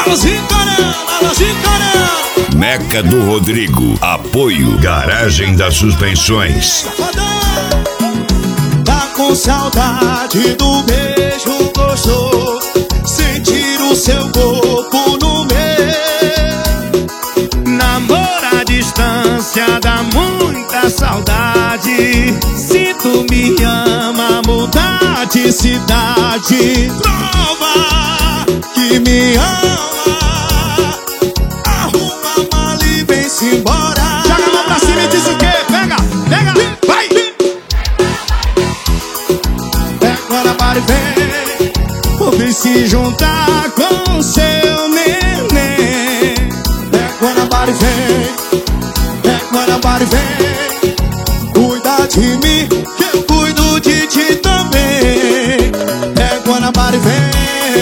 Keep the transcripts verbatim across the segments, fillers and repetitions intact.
Alôzinho Coreano, alôzinho Coreano. Meca do Rodrigo, apoio Garagem das Suspensões. Tá com saudade do beijo gostoso, sentir o seu corpo no meu. Namoro à distância dá muita saudade. Se tu me ama, mudar de cidade. Prova que me ama. Arruma a mala e vem-se embora. Joga a mão pra cima e diz o quê? Pega, pega, vai! Pega na barra e vem. Vou vir se juntar com seu neném. Pega na barra e vem. Pega na barra e vem. Cuida de mim, que eu cuido de ti também. Pega na barra e vem.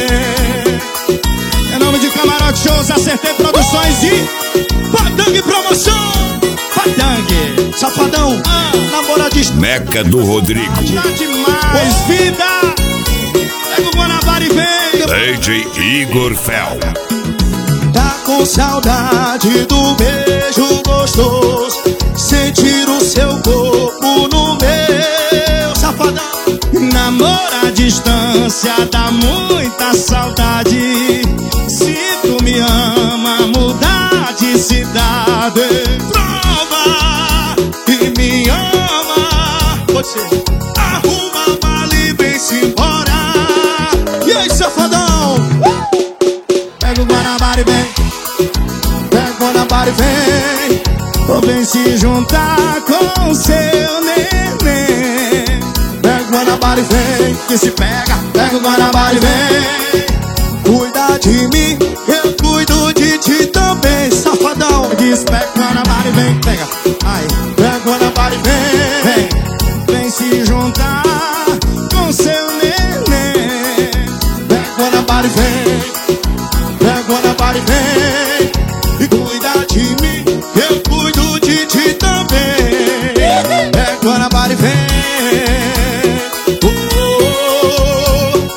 Em nome de Camarote Shows, Acertei Produções e Padangue Promoção. Padangue. Safadão, Ah. namoradista. Meca do Rodrigo, Tá demais. Pois vida. Pega o Guanabara e vem. D J Igor Fel. Tá com saudade do beijo gostoso, sentir o seu corpo no meu. Safadão. Namoro à distância dá muita saudade. Se tu me ama, mudar de cidade. Prova que me ama. Você. Arruma a mala e vem-se embora. E aí, safadão? Pega o Guanabara e vem. Pega o Guanabara e vem. Ou vem se juntar com seu neném. Pega o Guanabara e vem. Que se pega. Pega o Guanabara e vem. Cuida de mim, eu cuido de ti também, safadão. Diz pega o Guanabara e vem. Pega. Ai. Pega o Guanabara e vem. Vem. Vem se juntar com seu neném. Pega o Guanabara e vem. Pega o Guanabara e vem. E cuida de mim, eu cuido de ti também. Pega o Guanabara e vem. Oh, oh, oh.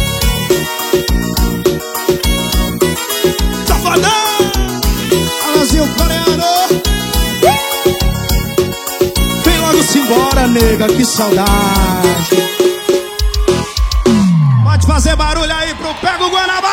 Safadão! Alôzinho Coreano. Vem logo-se embora, nega, que saudade. Pode fazer barulho aí pro Pega o Guanabara.